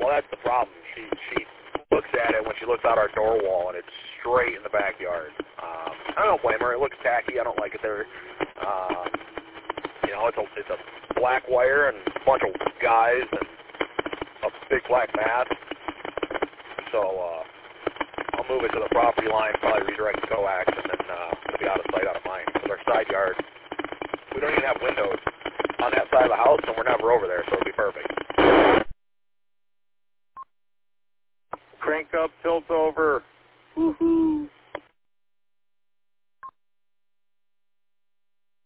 Well, that's the problem. She looks at it when she looks out our door wall, and it's straight in the backyard. I don't blame her. It looks tacky. I don't like it there. You know, it's a black wire and a bunch of guys and a big black mass. So I'll move it to the property line, probably redirect the coax, and then it'll be out of sight, out of mind. Because our side yard, we don't even have windows on that side of the house, and we're never over there, so it'll be perfect. Crank up, tilt over. Woohoo!